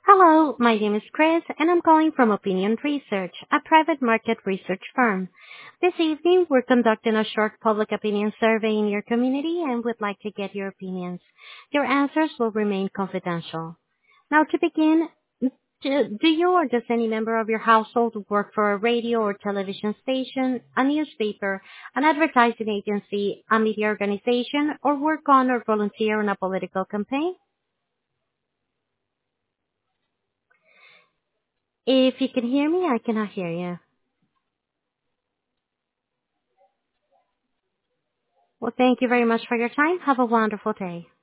Hello, my name is Chris, and I'm calling from Opinion Research, a private market research firm. This evening, we're conducting a short public opinion survey in your community and would like to get your opinions. Your answers will remain confidential. Now, to begin, do you or does any member of your household work for a radio or television station, a newspaper, an advertising agency, a media organization, or work on or volunteer on a political campaign? If you can hear me, I cannot hear you. Well, thank you very much for your time. Have a wonderful day.